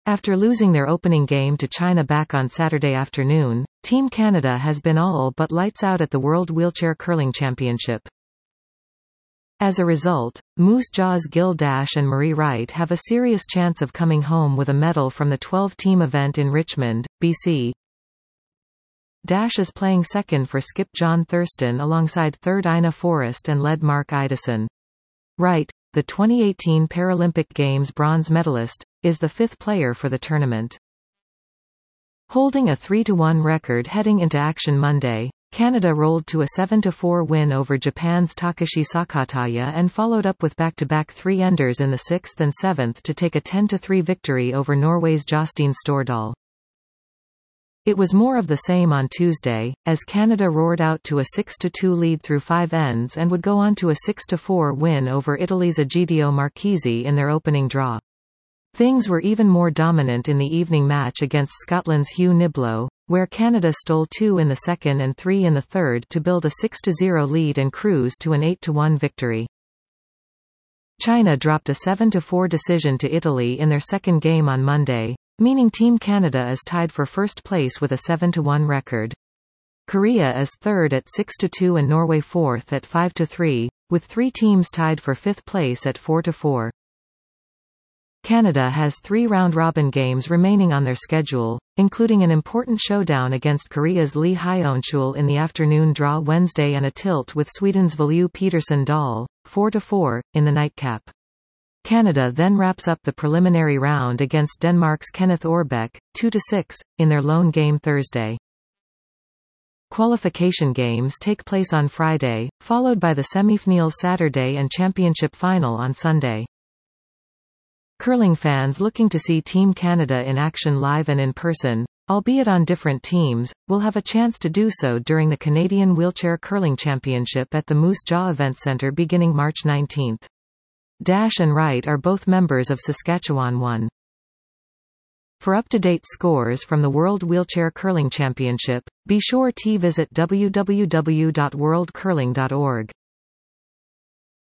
After losing their opening game to China back on Saturday afternoon, Team Canada has been all but lights out at the World Wheelchair Curling Championship. As a result, Moose Jaw's Gil Dash and Marie Wright have a serious chance of coming home with a medal from the 12-team event in Richmond, BC. Dash is playing second for skip John Thurston alongside third Ina Forrest and lead Mark Idison. Wright, the 2018 Paralympic Games bronze medalist, is the fifth player for the tournament. Holding a 3-1 record heading into action Monday, Canada rolled to a 7-4 win over Japan's Takashi Sakataya and followed up with back-to-back 3-enders in the 6th and 7th to take a 10-3 victory over Norway's Jostein Stordal. It was more of the same on Tuesday, as Canada roared out to a 6-2 lead through 5 ends and would go on to a 6-4 win over Italy's Egidio Marchesi in their opening draw. Things were even more dominant in the evening match against Scotland's Hugh Niblo, where Canada stole 2 in the second and 3 in the third to build a 6-0 lead and cruise to an 8-1 victory. China dropped a 7-4 decision to Italy in their second game on Monday, meaning Team Canada is tied for first place with a 7-1 record. Korea is third at 6-2 and Norway fourth at 5-3, with 3 teams tied for fifth place at 4-4. Canada has 3 round-robin games remaining on their schedule, including an important showdown against Korea's Lee Hyunchul in the afternoon draw Wednesday and a tilt with Sweden's Value Peterson Dahl, 4-4, in the nightcap. Canada then wraps up the preliminary round against Denmark's Kenneth Orbeck, 2-6, in their lone game Thursday. Qualification games take place on Friday, followed by the semi-finals Saturday and championship final on Sunday. Curling fans looking to see Team Canada in action live and in person, albeit on different teams, will have a chance to do so during the Canadian Wheelchair Curling Championship at the Moose Jaw Event Centre beginning March 19. Dash and Wright are both members of Saskatchewan 1. For up-to-date scores from the World Wheelchair Curling Championship, be sure to visit www.worldcurling.org.